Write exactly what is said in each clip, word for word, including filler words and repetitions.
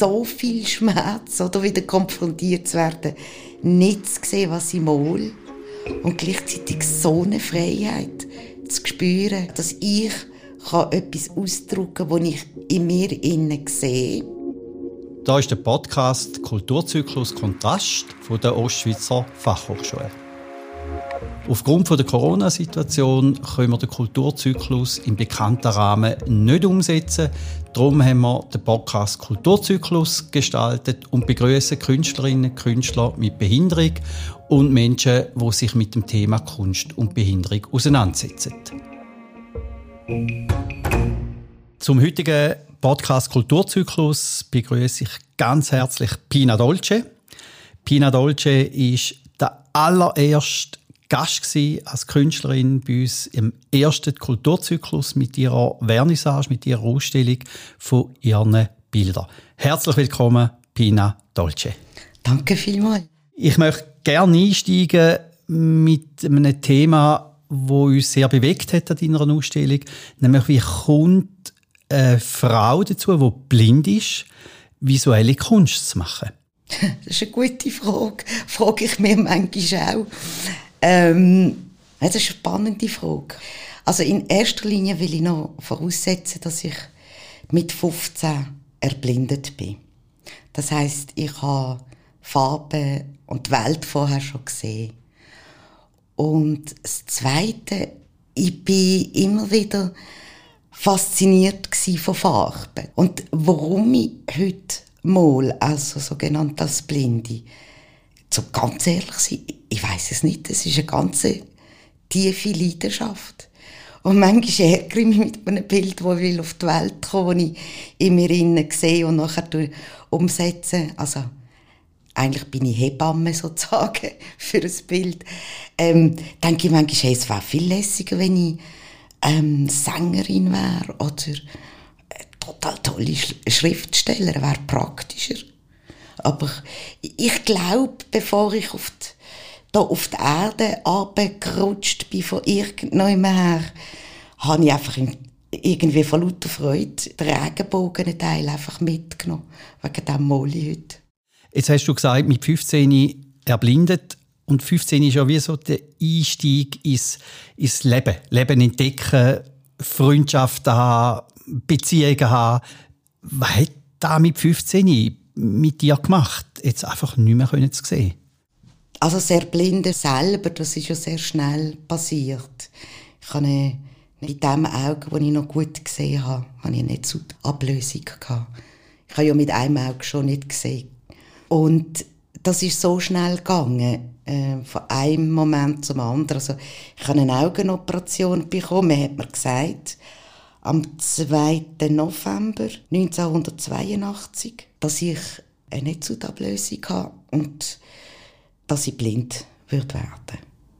so viel Schmerz, oder wieder konfrontiert zu werden, nicht zu sehen, was ich mal, und gleichzeitig so eine Freiheit zu spüren, dass ich kann etwas ausdrücken kann, das ich in mir innen sehe. Da ist der Podcast «Kulturzyklus Kontrast» von der Ostschweizer Fachhochschule. Aufgrund der Corona-Situation können wir den Kulturzyklus im bekannten Rahmen nicht umsetzen. Darum haben wir den Podcast «Kulturzyklus» gestaltet und begrüßen Künstlerinnen und Künstler mit Behinderung und Menschen, die sich mit dem Thema Kunst und Behinderung auseinandersetzen. Zum heutigen Podcast «Kulturzyklus» begrüße ich ganz herzlich Pina Dolce. Pina Dolce ist der allererste Gast gewesen, als Künstlerin bei uns im ersten Kulturzyklus mit ihrer Vernissage, mit ihrer Ausstellung von ihren Bildern. Herzlich willkommen, Pina Dolce. Danke vielmals. Ich möchte gerne einsteigen mit einem Thema, das uns sehr bewegt hat an deiner Ausstellung, nämlich wie kommt eine Frau dazu, die blind ist, visuelle Kunst zu machen? Das ist eine gute Frage. Frage ich mir manchmal auch. Ähm, das ist eine spannende Frage. Also in erster Linie will ich noch voraussetzen, dass ich mit fünfzehn erblindet bin. Das heisst, ich habe Farben und die Welt vorher schon gesehen. Und das Zweite, ich bin immer wieder fasziniert von Farben. Und warum ich heute mal, also sogenannt als Blinde, so ganz ehrlich sein, ich weiss es nicht, es ist eine ganz tiefe Leidenschaft. Und manchmal ärgere ich mich mit einem Bild, das ich auf die Welt komme, das ich in mir innen sehe und nachher umsetze. Also, eigentlich bin ich Hebamme sozusagen für ein Bild. Ähm, denke ich manchmal, hey, es wäre viel lässiger, wenn ich ähm, Sängerin wäre oder eine total tolle Schriftsteller, wäre praktischer. Aber ich glaube, bevor ich auf die, da auf die Erde runtergerutscht bin von irgendjemandem her, habe ich einfach irgendwie von lauter Freude den Regenbogenteil einfach mitgenommen. Wegen dem Moli heute. Jetzt hast du gesagt, mit fünfzehn erblindet. Und fünfzehn ist ja wie so der Einstieg ins, ins Leben. Leben entdecken, Freundschaften haben, Beziehungen haben. Was hat das mit fünfzehn mit dir gemacht, jetzt einfach nicht mehr zu sehen? Also sehr Blinde selber, das ist ja sehr schnell passiert. Ich habe mit dem Auge, das ich noch gut gesehen habe, habe ich nicht so die Ablösung gehabt. Ich habe ja mit einem Auge schon nicht gesehen. Und das ist so schnell gegangen, äh, von einem Moment zum anderen. Also ich habe eine Augenoperation bekommen, man hat mir gesagt, am zweiten November neunzehnhundertzweiundachtzig, dass ich eine Netzhautablösung habe und dass ich blind würde werden.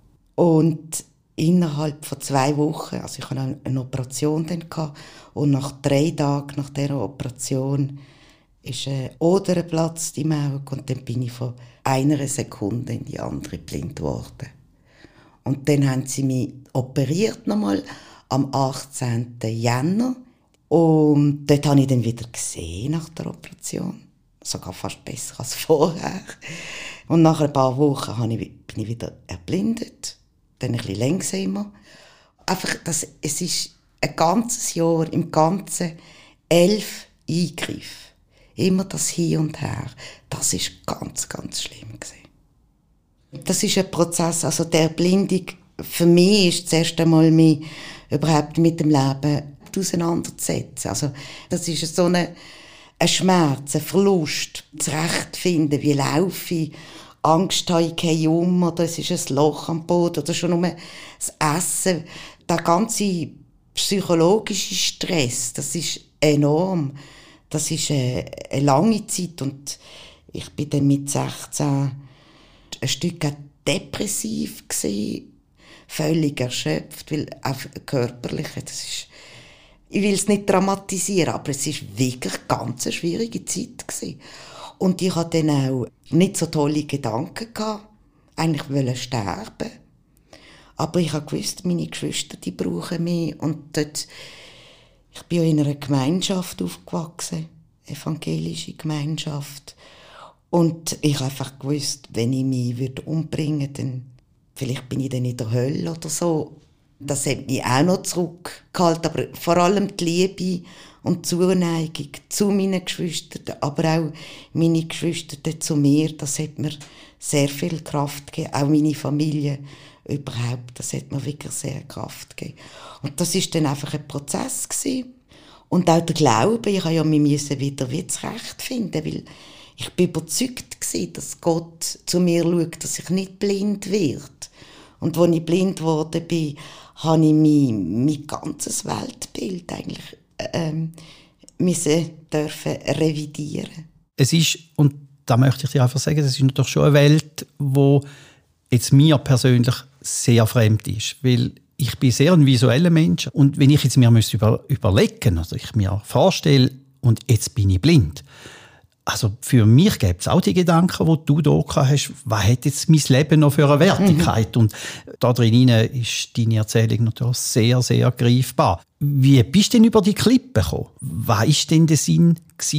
Und innerhalb von zwei Wochen, also ich hatte eine Operation dann gehabt, und nach drei Tagen nach dieser Operation ist ein Oder geplatzt im Auge und dann bin ich von einer Sekunde in die andere blind geworden. Und dann haben sie mich operiert nochmal am achtzehnten Jänner. Und dort habe ich dann wieder gesehen nach der Operation. Sogar fast besser als vorher. Und nach ein paar Wochen habe ich, bin ich wieder erblindet. Dann ein bisschen langsamer. Einfach, das, es ist ein ganzes Jahr, im Ganzen elf Eingriffe. Immer das Hin und Her. Das war ganz, ganz schlimm gewesen. Das ist ein Prozess, also der Erblindung, für mich ist das erste Mal, mich überhaupt mit dem Leben auseinanderzusetzen. Also, das ist so eine, ein Schmerz, ein Verlust, zurechtfinden, wie laufe ich, Angst habe ich, gehe um, oder es ist ein Loch am Boden, oder schon nur das Essen. Der ganze psychologische Stress, das ist enorm. Das ist eine, eine lange Zeit und ich bin dann mit sechzehn ein Stück depressiv gewesen, völlig erschöpft, weil auch körperlich, das ist, ich will es nicht dramatisieren, aber es ist wirklich ganz eine schwierige Zeit gewesen. Und ich hatte dann auch nicht so tolle Gedanken gehabt, eigentlich wollte sterben. Aber ich habe gewusst, meine Geschwister, die brauchen mich. Und dort, ich bin ja in einer Gemeinschaft aufgewachsen. evangelische Gemeinschaft. Und ich habe einfach gewusst, wenn ich mich würde umbringen würde, dann vielleicht bin ich dann in der Hölle oder so. Das hat mich auch noch zurückgehalten, aber vor allem die Liebe und die Zuneigung zu meinen Geschwistern, aber auch meine Geschwister zu mir, das hat mir sehr viel Kraft gegeben. Auch meine Familie überhaupt, das hat mir wirklich sehr Kraft gegeben. Und das war dann einfach ein Prozess gewesen. Und auch der Glaube, ich musste ja mich wieder zurechtfinden, weil ich war überzeugt gewesen, dass Gott zu mir schaut, dass ich nicht blind werde. Und als ich blind geworden bin, habe ich mein, mein ganzes Weltbild eigentlich ähm, müssen dürfen revidieren. Es ist, und da möchte ich dir einfach sagen, es ist natürlich schon eine Welt, die jetzt mir persönlich sehr fremd ist, weil ich bin sehr ein visueller Mensch und wenn ich jetzt mir über, überlegen also ich mir vorstelle, und jetzt bin ich blind, also für mich gibt es auch die Gedanken, die du da hast, was hat jetzt mein Leben noch für eine Wertigkeit? Mhm. Und da drin ist deine Erzählung natürlich sehr, sehr greifbar. Wie bist du denn über die Klippe gekommen? Was war denn der Sinn,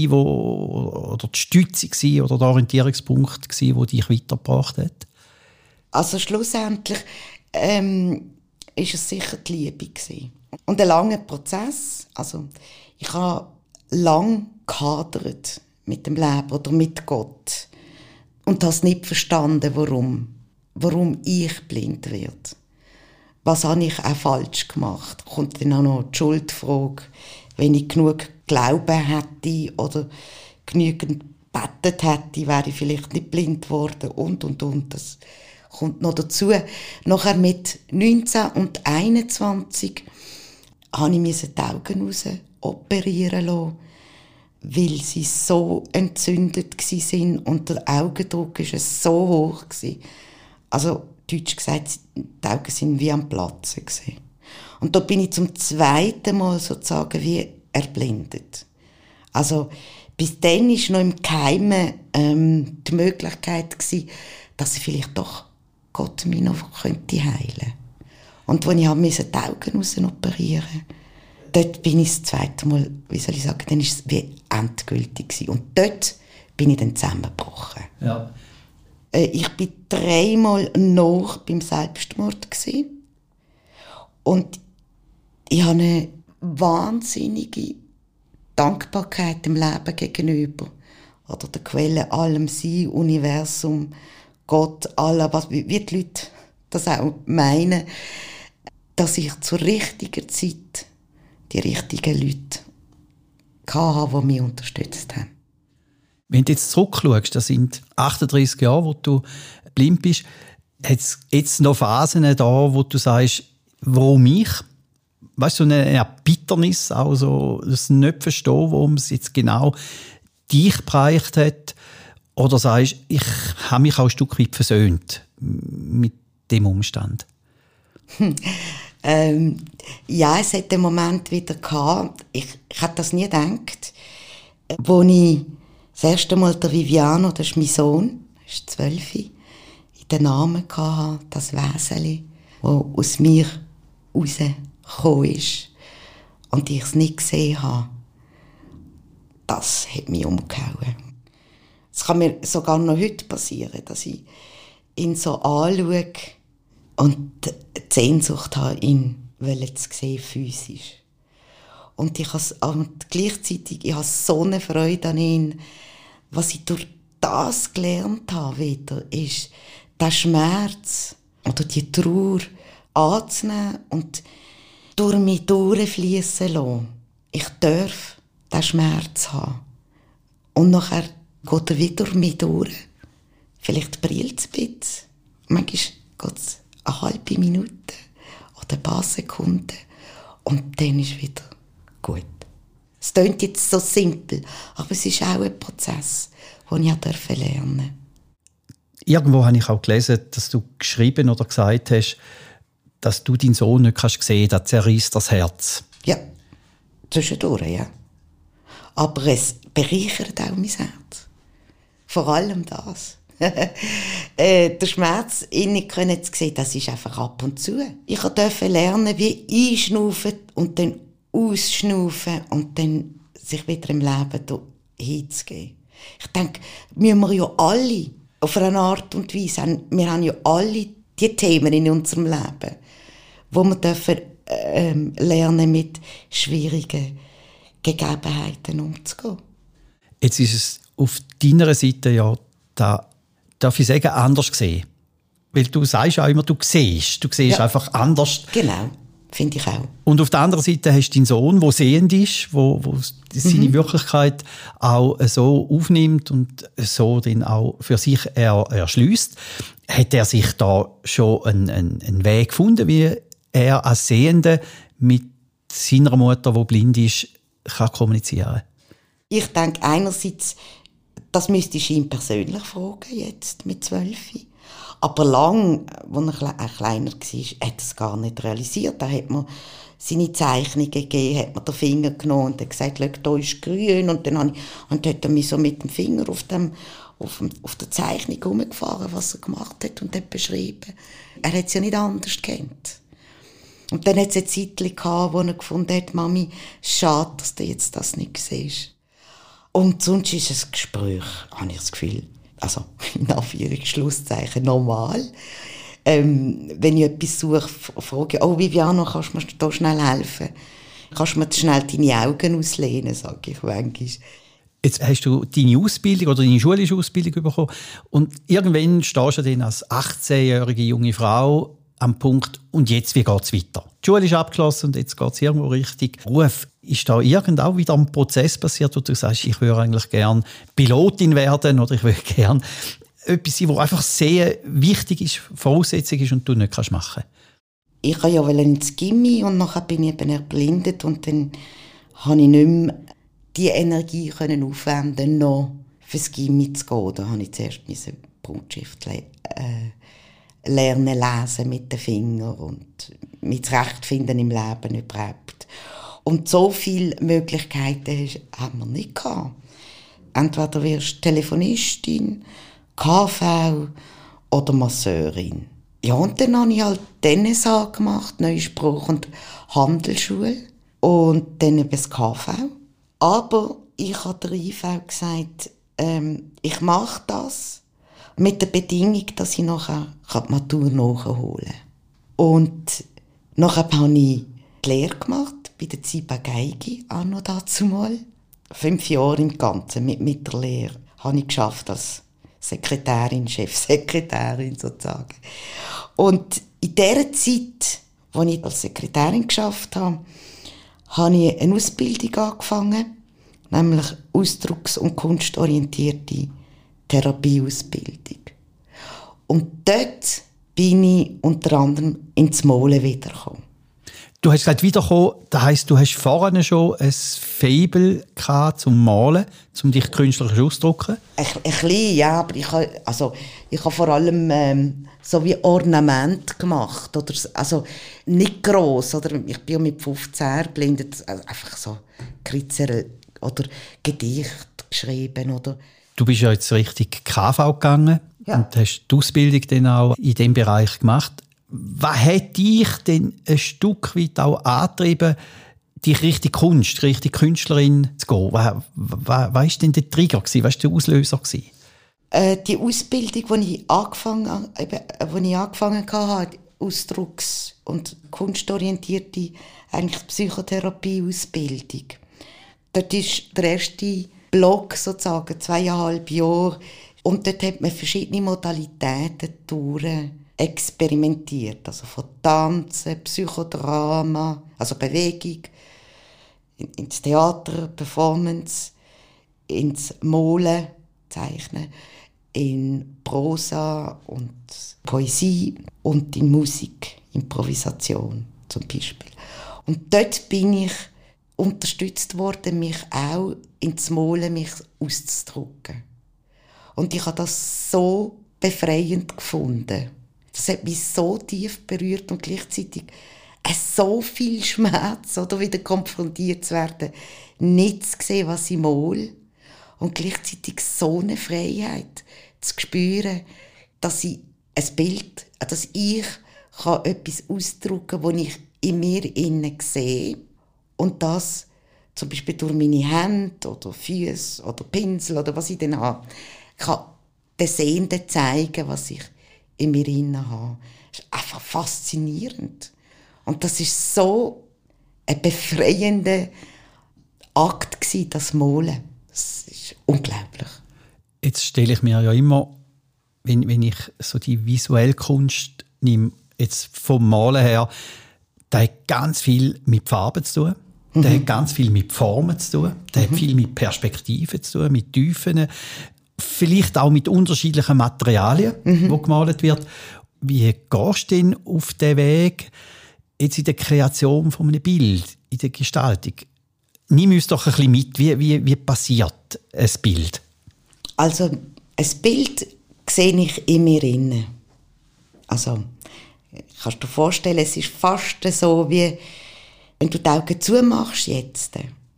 wo, oder die Stütze oder der Orientierungspunkt, der dich weitergebracht hat? Also schlussendlich ähm, ist es sicher die Liebe gewesen. Und ein langer Prozess. Also ich habe lang gehadert mit dem Leben oder mit Gott. Und habe nicht verstanden, warum. Warum ich blind werde. Was habe ich auch falsch gemacht? Kommt dann auch noch die Schuldfrage. Wenn ich genug Glauben hätte oder genügend gebetet hätte, wäre ich vielleicht nicht blind geworden. Und, und, und. Das kommt noch dazu. Nachher mit neunzehn und einundzwanzig habe ich die Augen raus operieren lassen, weil sie so entzündet waren und der Augendruck war so hoch. Also, deutsch gesagt, die Augen waren wie am Platzen. Und da bin ich zum zweiten Mal sozusagen wie erblindet. Also, bis dann war noch im Geheimen ähm, die Möglichkeit gewesen, dass ich vielleicht doch Gott mich noch könnte heilen. Und als ich musste die Augen raus operieren, dort bin ich das zweite Mal, wie soll ich sagen, dann war es wie endgültig gewesen. Und dort bin ich dann zusammengebrochen. Ja. Äh, ich war dreimal noch beim Selbstmord gewesen. Und ich habe eine wahnsinnige Dankbarkeit dem Leben gegenüber. Oder der Quelle, allem Sein, Universum, Gott, allem, was, wie die Leute das auch meinen, dass ich zur richtigen Zeit die richtigen Leute hatte, die mich unterstützt haben. Wenn du jetzt zurückschaust, das sind achtunddreissig Jahre, wo du blind bist, hat es jetzt noch Phasen da, wo du sagst, warum ich? Weißt du, so eine Erbitternis, auch so, das nicht verstehen, warum es jetzt genau dich bereicht hat? Oder sagst du, ich habe mich auch ein Stück weit versöhnt mit dem Umstand? Hm. Ähm, ja, es hat den Moment wieder gehabt. Ich, ich hätte das nie gedacht. Als ich das erste Mal der Viviano, das ist mein Sohn, er ist zwölf, in den Namen hatte, das Weseli, das aus mir rausgekommen ist und ich es nicht gesehen habe, das hat mich umgehauen. Es kann mir sogar noch heute passieren, dass ich ihn so anschaue und die Sehnsucht habe, ihn zu sehen, physisch. Und ich has, und gleichzeitig ich habe so eine Freude an ihn. Was ich durch das gelernt habe, wieder, ist, den Schmerz oder die Trauer anzunehmen und durch mich durchfließen lassen. Ich darf den Schmerz haben. Und nachher geht er wieder durch mich durch. Vielleicht brillt es ein bisschen. Manchmal geht es eine halbe Minute oder ein paar Sekunden und dann ist wieder gut. Es klingt jetzt so simpel, aber es ist auch ein Prozess, den ich lernen durfte. Irgendwo habe ich auch gelesen, dass du geschrieben oder gesagt hast, dass du deinen Sohn nicht kannst sehen kannst, das zerreißt das Herz. Ja, zwischendurch, ja. Aber es bereichert auch mein Herz. Vor allem das. äh, der Schmerz, ihn nicht können zu sehen, das ist einfach ab und zu. Ich durfte lernen, wie einschnaufen und dann ausschnaufen und dann sich wieder im Leben hinzugeben. Ich denke, müssen wir ja alle auf eine Art und Weise haben, wir haben ja alle die Themen in unserem Leben, wo wir dürfen, ähm, lernen, mit schwierigen Gegebenheiten umzugehen. Jetzt ist es auf deiner Seite ja, da, darf ich sagen, anders gesehen. Weil du sagst auch immer, du siehst. Du siehst ja einfach anders. Genau, finde ich auch. Und auf der anderen Seite hast du deinen Sohn, der sehend ist, wo, wo seine mhm. Wirklichkeit auch so aufnimmt und so dann auch für sich er, erschliesst. Hat er sich da schon einen, einen, einen Weg gefunden, wie er als Sehende mit seiner Mutter, die blind ist, kann kommunizieren? Ich denke einerseits, das müsste ich ihn persönlich fragen, jetzt mit zwölf. Aber lang, als er kleiner war, hat er es gar nicht realisiert. Da hat man seine Zeichnungen gegeben, hat man den Finger genommen und hat gesagt, schau, da ist grün. Und dann, ich, und dann hat er mich so mit dem Finger auf, dem, auf, dem, auf der Zeichnung herumgefahren, was er gemacht hat und hat beschrieben. Er hat es ja nicht anders gekannt. Und dann hat es eine Zeit gehabt, wo er gefunden hat, Mami, schade, dass du jetzt das nicht siehst. Und sonst ist es ein Gespräch, habe ich das Gefühl, also in Anführungs-Schlusszeichen normal. Ähm, wenn ich etwas suche, frage ich, oh Viviano, kannst du mir da schnell helfen? Kannst du mir schnell deine Augen auslehnen, sage ich manchmal. Jetzt hast du deine Ausbildung oder deine schulische Ausbildung bekommen und irgendwann stehst du dann als achtzehnjährige junge Frau am Punkt, und jetzt, wie geht es weiter? Die Schule ist abgeschlossen und jetzt geht es irgendwo richtig. Beruf, ist da irgendwo wieder ein Prozess passiert, wo du sagst, ich würde eigentlich gerne Pilotin werden oder ich würde gerne etwas sein, was einfach sehr wichtig ist, Voraussetzung ist und du nicht kannst machen? Ich wollte ja ins Gimmi und nachher bin ich eben erblindet und dann konnte ich nicht mehr die Energie können aufwenden, noch fürs Gimmi zu gehen. Da habe ich zuerst meine Brutschrift äh, lernen, lesen mit den Fingern und mich zurechtfinden im Leben überhaupt. Und so viele Möglichkeiten haben wir nicht gehabt. Entweder wirst du Telefonistin, K V oder Masseurin. Ja, und dann habe ich halt Tennis gemacht, Neue Spruch- und Handelsschule und dann eben das K V. Aber ich habe der I V gesagt, ähm, ich mache das mit der Bedingung, dass ich nachher die Matur nachholen kann. Und nachher habe ich die Lehre gemacht, bei der Ziba Geigi, auch noch dazu mal. Fünf Jahre im Ganzen mit, mit der Lehre habe ich geschafft als Sekretärin, Chefsekretärin sozusagen. Und in dieser Zeit, als ich als Sekretärin geschafft habe, habe ich eine Ausbildung angefangen, nämlich ausdrucks- und kunstorientierte Therapieausbildung. Und dort bin ich unter anderem ins Malen wiedergekommen. Du hast gesagt, wiederkommen, das heisst, du hast vorhin schon ein Faible zum Malen, um dich künstlerisch auszudrücken? Ein, ein bisschen, ja, aber ich habe, also, ich habe vor allem ähm, so wie Ornament gemacht. Oder, also nicht gross, oder ich bin ja mit fünfzehn erblindet, also einfach so Kritzer oder Gedichte geschrieben. Oder. Du bist ja jetzt richtig K V gegangen, ja, und hast die Ausbildung dann auch in diesem Bereich gemacht. Was hat dich denn ein Stück weit auch angetrieben, dich richtig Kunst, richtig Künstlerin zu gehen? Was, was, was war denn der Trigger? Was war der Auslöser? Äh, die Ausbildung, die ich angefangen, eben, die ich angefangen habe, Ausdrucks- und kunstorientierte eigentlich Psychotherapie-Ausbildung. Dort ist der erste Block sozusagen zweieinhalb Jahre und dort hat man verschiedene Modalitäten durch experimentiert, also von Tanzen, Psychodrama, also Bewegung, ins Theater, Performance, ins Malen, Zeichnen, in Prosa und Poesie und in Musik, Improvisation zum Beispiel. Und dort bin ich unterstützt worden, mich auch ins Malen mich auszudrücken. Und ich habe das so befreiend gefunden. Das hat mich so tief berührt und gleichzeitig so viel Schmerz, oder wieder konfrontiert zu werden, nicht zu sehen, was ich male, und gleichzeitig so eine Freiheit zu spüren, dass ich ein Bild, dass ich kann etwas ausdrücken kann, das ich in mir innen sehe, und das zum Beispiel durch meine Hände oder Füße oder Pinsel oder was ich dann habe, kann den Sehenden zeigen, was ich in mir innen habe. Das ist einfach faszinierend. Und das ist so ein befreiender Akt gewesen, das Malen. Das ist unglaublich. Jetzt stelle ich mir ja immer, wenn, wenn ich so die visuelle Kunst nehme, jetzt vom Malen her, das hat ganz viel mit Farben zu tun. Das mhm. hat ganz viel mit Formen zu tun. Das mhm. hat viel mit Perspektiven zu tun, mit Tiefen. Vielleicht auch mit unterschiedlichen Materialien, mhm. die gemalt wird. Wie gehst du denn auf den Weg jetzt in der Kreation von einem Bild, in der Gestaltung? Nimm uns doch ein bisschen mit, wie, wie, wie passiert ein Bild? Also, ein Bild sehe ich in mir inne. Also, kannst du dir vorstellen, es ist fast so, wie wenn du die Augen zumachst jetzt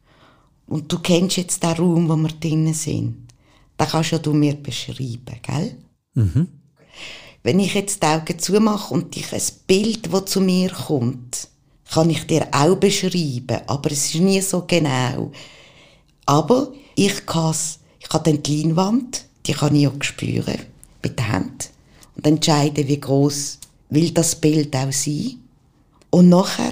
und du kennst jetzt den Raum, wo wir drinnen sind, dann kannst ja du mir beschreiben, gell? Mhm. Wenn ich jetzt die Augen zumache und dich ein Bild, das zu mir kommt, kann ich dir auch beschreiben, aber es ist nie so genau. Aber ich kann ich kann dann die Leinwand, die kann ich auch spüren, mit der Hand, und entscheiden, wie gross will das Bild auch sein. Und nachher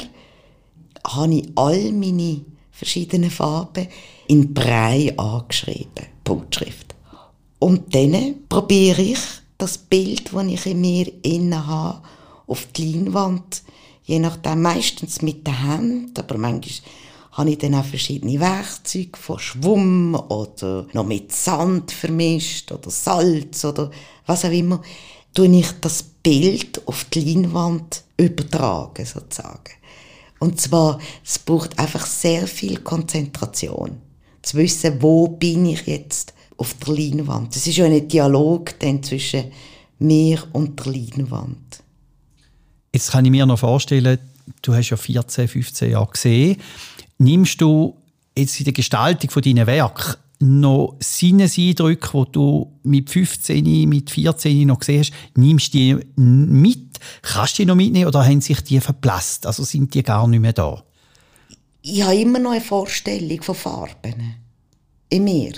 habe ich all meine verschiedenen Farben in Brei angeschrieben, Punktschrift. Und dann probiere ich, das Bild, das ich in mir innen habe, auf die Leinwand, je nachdem, meistens mit der Hand, aber manchmal habe ich dann auch verschiedene Werkzeuge, von Schwumm oder noch mit Sand vermischt oder Salz oder was auch immer, tue ich das Bild auf die Leinwand übertragen, sozusagen. Und zwar, es braucht einfach sehr viel Konzentration, zu wissen, wo bin ich jetzt auf der Leinwand. Es ist ja ein Dialog dann zwischen mir und der Leinwand. Jetzt kann ich mir noch vorstellen, du hast ja vierzehn, fünfzehn Jahre gesehen. Nimmst du jetzt in der Gestaltung von deinen Werken noch Sinneseindrücke, die du mit fünfzehn, mit vierzehn noch gesehen hast, nimmst du die mit? Kannst du die noch mitnehmen oder haben sich die verblasst? Also sind die gar nicht mehr da? Ich habe immer noch eine Vorstellung von Farben in mir.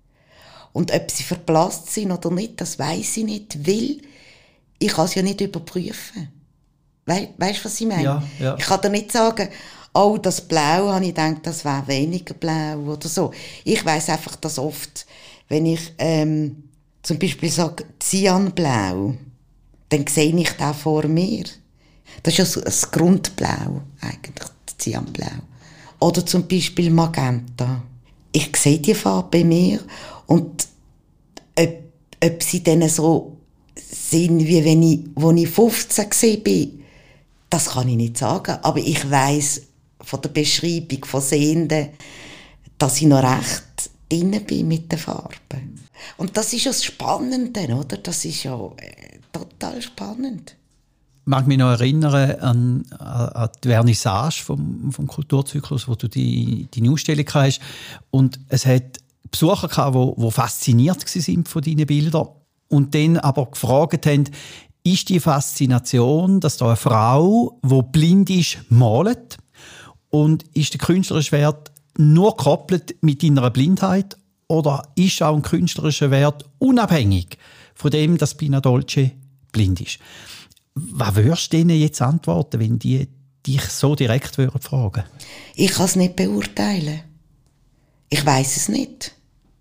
Und ob sie verblasst sind oder nicht, das weiss ich nicht, weil ich kann es ja nicht überprüfen. We- weißt du, was ich meine? Ja, ja. Ich kann dir nicht sagen, oh, das Blau, habe ich gedacht, das wäre weniger blau oder so. Ich weiss einfach, dass oft, wenn ich ähm, zum Beispiel sage Cyanblau, dann sehe ich das vor mir. Das ist ja so ein Grundblau, eigentlich, Cyanblau. Oder zum Beispiel Magenta. Ich sehe die Farbe bei mir und ob, ob sie dann so sind, wie wenn ich, als ich fünfzehn war, das kann ich nicht sagen. Aber ich weiss von der Beschreibung von Sehenden, dass ich noch recht drin bin mit den Farben. Und das ist ja das Spannende, oder? Das ist ja äh, total spannend. Ich mag mich noch erinnern an, an die Vernissage vom, vom Kulturzyklus, wo du die, deine Ausstellung hast. Und es hat Besucher gehabt, die, die fasziniert waren von deinen Bildern. Und dann aber gefragt haben, ist die Faszination, dass da eine Frau, die blind ist, malt? Und ist der künstlerische Wert nur gekoppelt mit deiner Blindheit? Oder ist auch ein künstlerischer Wert unabhängig von dem, dass Pina Dolce blind ist? Was würdest du denen jetzt antworten, wenn die dich so direkt fragen würden? Ich kann es nicht beurteilen. Ich weiss es nicht.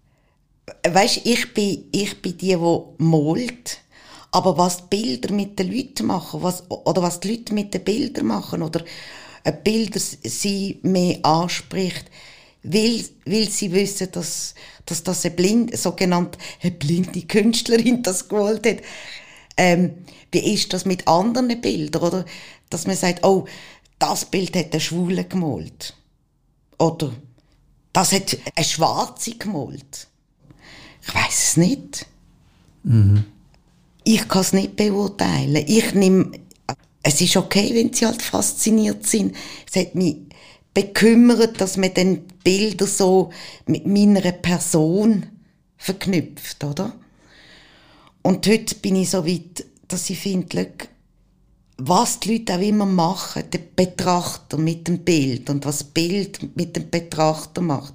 Weisst, ich bin, ich bin die, die malt. Aber was die Bilder mit den Leuten machen, was, oder was die Leute mit den Bildern machen, oder Bilder sie mehr anspricht, weil, weil sie wissen, dass, dass das eine blinde, sogenannte eine blinde Künstlerin das gewollt hat. Ähm, wie ist das mit anderen Bildern, oder? Dass man sagt, oh, das Bild hat ein Schwule gemalt. Oder das hat eine Schwarze gemalt. Ich weiss es nicht. Mhm. Ich kann es nicht beurteilen. Ich nehme, es ist okay, wenn sie halt fasziniert sind. Es hat mich bekümmert, dass man dann Bilder so mit meiner Person verknüpft, oder? Und heute bin ich so weit, dass ich finde, was die Leute auch immer machen, der Betrachter mit dem Bild und was das Bild mit dem Betrachter macht,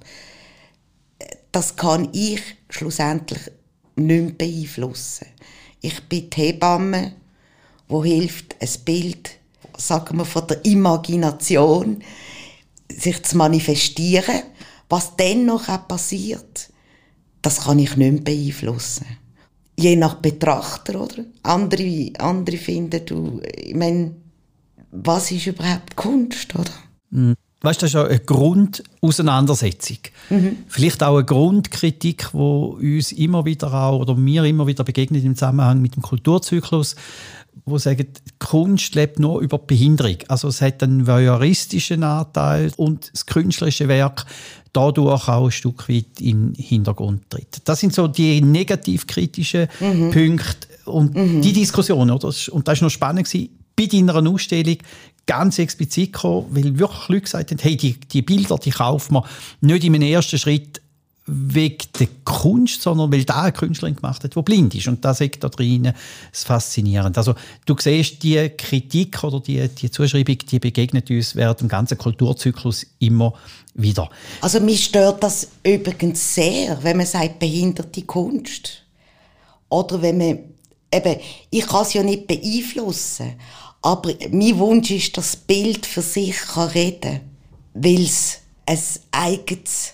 das kann ich schlussendlich nicht mehr beeinflussen. Ich bin die Hebamme, die hilft, ein Bild, sagen wir, von der Imagination, sich zu manifestieren. Was dann noch auch passiert, das kann ich nicht mehr beeinflussen. Je nach Betrachter, oder? Andere, andere finden, du, ich meine, was ist überhaupt Kunst, oder? Mhm. Weißt du, das ist ja eine Grundauseinandersetzung. Mhm. Vielleicht auch eine Grundkritik, die uns immer wieder auch, oder mir immer wieder begegnet im Zusammenhang mit dem Kulturzyklus, wo sagen, Kunst lebt nur über die Behinderung. Also es hat einen voyeuristischen Anteil und das künstlerische Werk dadurch auch ein Stück weit in den Hintergrund tritt. Das sind so die negativ-kritischen mhm. Punkte und mhm. die Diskussion. Oder? Und das war noch spannend gewesen, bei deiner Ausstellung ganz explizit gekommen, weil wirklich Leute gesagt haben, hey, die, die Bilder, die kaufen wir nicht in einem ersten Schritt wegen der Kunst, sondern weil da eine Künstlerin gemacht hat, die blind ist. Und das ist da drin das Faszinierende. Also du siehst, die Kritik oder die, die Zuschreibung, die begegnet uns während dem ganzen Kulturzyklus immer wieder. Also mich stört das übrigens sehr, wenn man sagt, behinderte Kunst. Oder wenn man, eben, ich kann es ja nicht beeinflussen, aber mein Wunsch ist, dass das Bild für sich reden kann, weil es ein eigenes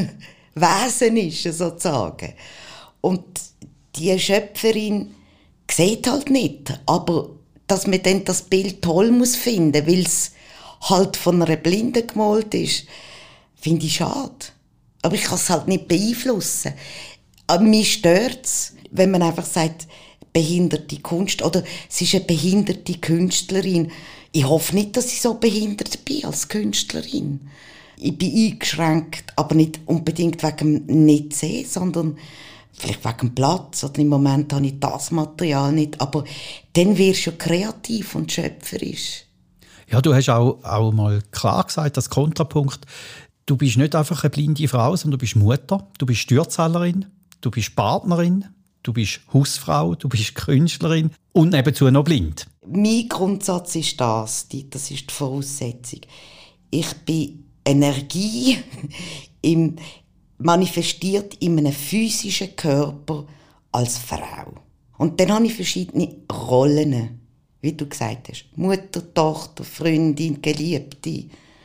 Wesen ist, sozusagen. Und die Schöpferin sieht halt nicht, aber dass man dann das Bild toll muss finden, weil es halt von einer Blinden gemalt ist, finde ich schade. Aber ich kann es halt nicht beeinflussen. Aber mich stört es, wenn man einfach sagt, behinderte Kunst oder es ist eine behinderte Künstlerin. Ich hoffe nicht, dass ich so behindert bin als Künstlerin. Ich bin eingeschränkt, aber nicht unbedingt wegen dem Nicht-Sehen, sondern vielleicht wegen dem Platz. Oder im Moment habe ich das Material nicht. Aber dann wirst du kreativ und schöpferisch. Ja, du hast auch, auch mal klar gesagt, als Kontrapunkt, du bist nicht einfach eine blinde Frau, sondern du bist Mutter, du bist Steuerzahlerin, du bist Partnerin, du bist Hausfrau, du bist Künstlerin und nebenzu noch blind. Mein Grundsatz ist das, das ist die Voraussetzung. Ich bin Energie im, manifestiert in einem physischen Körper als Frau. Und dann habe ich verschiedene Rollen, wie du gesagt hast. Mutter, Tochter, Freundin, Geliebte.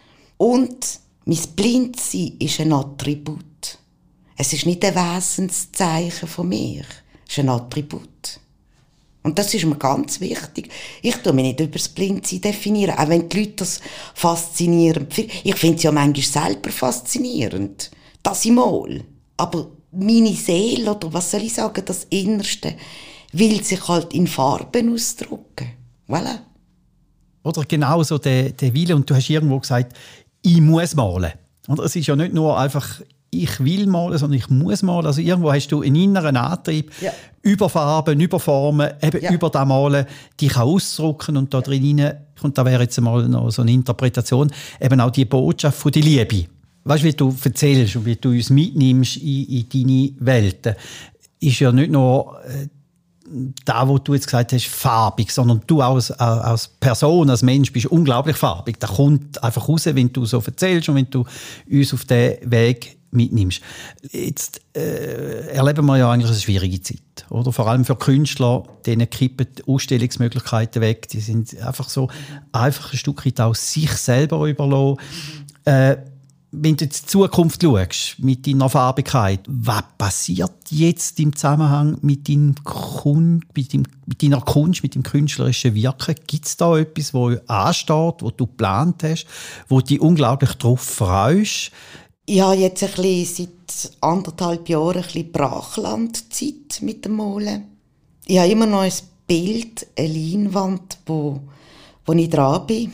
Und mein Blindsein ist ein Attribut. Es ist nicht ein Wesenszeichen von mir. Es ist ein Attribut. Und das ist mir ganz wichtig. Ich tue mich nicht über das Blindsein definieren, auch wenn die Leute das faszinierend finden. Ich finde es ja manchmal selber faszinierend. Das im Mal. Aber meine Seele, oder was soll ich sagen, das Innerste, will sich halt in Farben ausdrücken. Voilà. Oder genau so der, der Wille. Und du hast irgendwo gesagt, ich muss malen. Und es ist ja nicht nur einfach, ich will malen, sondern ich muss malen. Also irgendwo hast du einen inneren Antrieb, ja. über Farben, über Formen, eben ja. über das Malen, dich auszudrücken und da ja. drin, und da wäre jetzt mal noch so eine Interpretation, eben auch die Botschaft von der Liebe. Weißt du, wie du erzählst und wie du uns mitnimmst in, in deine Welten, ist ja nicht nur äh, da, wo du jetzt gesagt hast, farbig, sondern du als, als Person, als Mensch bist unglaublich farbig. Das kommt einfach raus, wenn du so erzählst und wenn du uns auf diesen Weg mitnimmst. Jetzt äh, erleben wir ja eigentlich eine schwierige Zeit, oder? Vor allem für Künstler, denen kippen die Ausstellungsmöglichkeiten weg. Die sind einfach so einfach ein Stück weit auch sich selber überlassen. Äh, wenn du in die Zukunft schaust, mit deiner Farbigkeit, was passiert jetzt im Zusammenhang mit, deinem Kun- mit, deinem, mit deiner Kunst, mit dem künstlerischen Wirken? Gibt es da etwas, das ansteht, das du geplant hast, wo du dich unglaublich darauf freust? Ich habe jetzt ein bisschen, seit anderthalb Jahren ein bisschen Brachlandzeit mit dem Malen. Ich habe immer noch ein Bild, eine Leinwand, wo, wo ich dran bin.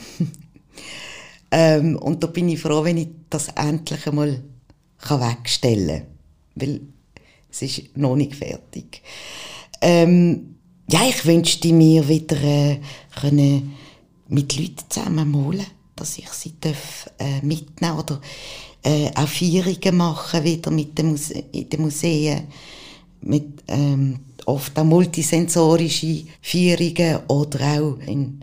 ähm, und da bin ich froh, wenn ich das endlich einmal wegstellen kann. Weil es ist noch nicht fertig. Ähm, ja, ich wünschte mir wieder äh, können mit Leuten zusammen malen, dass ich sie darf, äh, mitnehmen oder äh, auch Feierungen machen wieder mit den, Muse- in den Museen. Mit, ähm, oft auch multisensorische Feierungen oder auch in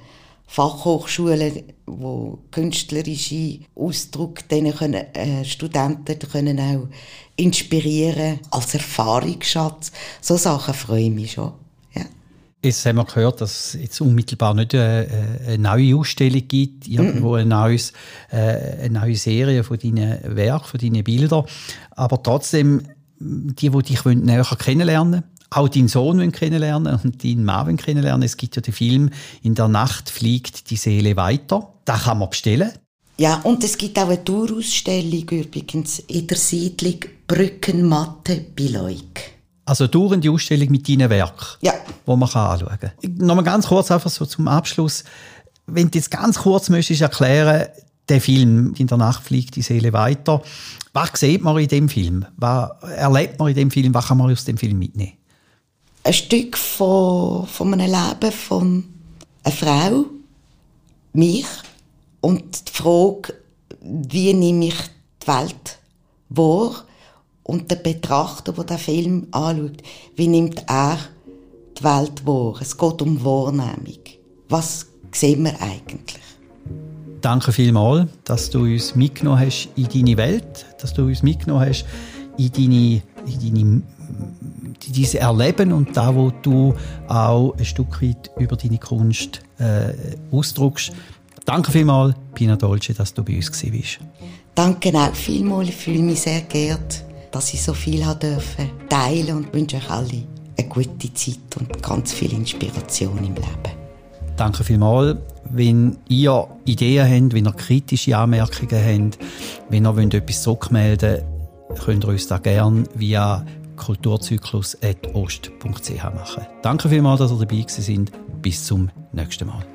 Fachhochschulen, wo künstlerische Ausdruck denen können, äh, Studenten können auch inspirieren als Erfahrungsschatz. So Sachen freuen mich schon. Ja. Jetzt haben wir gehört, dass es jetzt unmittelbar nicht eine, eine neue Ausstellung gibt, irgendwo eine, neues, äh, eine neue Serie von deinen Werken, von deinen Bildern. Aber trotzdem, die, die dich näher kennenlernen wollen, auch deinen Sohn kennenlernen und deinen Mann kennenlernen. Es gibt ja den Film «In der Nacht fliegt die Seele weiter». Den kann man bestellen. Ja, und es gibt auch eine Tourausstellung übrigens in der Siedlung Brückenmatte bei Leuk. Also eine dauernde Ausstellung mit deinen Werken, ja. Die man anschauen kann. Nochmal ganz kurz einfach so zum Abschluss. Wenn du jetzt ganz kurz möchtest erklären, der Film «In der Nacht fliegt die Seele weiter», was sieht man in dem Film? Was erlebt man in dem Film? Was kann man aus dem Film mitnehmen? Ein Stück von, von einem Leben von einer Frau, mich, und die Frage, wie nehme ich die Welt wahr, und der Betrachter, der den Film anschaut, wie nimmt er die Welt wahr? Es geht um Wahrnehmung. Was sehen wir eigentlich? Danke vielmals, dass du uns mitgenommen hast in deine Welt, dass du uns mitgenommen hast in deine, in deine dieses Erleben und da, wo du auch ein Stück weit über deine Kunst äh, ausdrückst. Danke vielmals, Pina Dolce, dass du bei uns warst. Danke auch vielmals. Ich fühle mich sehr geehrt, dass ich so viel durfte teilen und wünsche euch alle eine gute Zeit und ganz viel Inspiration im Leben. Danke vielmals. Wenn ihr Ideen habt, wenn ihr kritische Anmerkungen habt, wenn ihr wollt, etwas zurückmelden wollt, könnt ihr uns das gerne via kulturzyklus at ost punkt c h machen. Danke vielmals, dass ihr dabei gewesen seid. Bis zum nächsten Mal.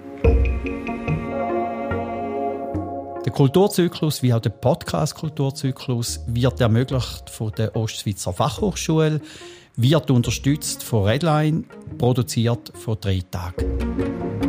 Der Kulturzyklus, wie auch der Podcast Kulturzyklus, wird ermöglicht von der Ostschweizer Fachhochschule, wird unterstützt von Redline, produziert von drei Tagen.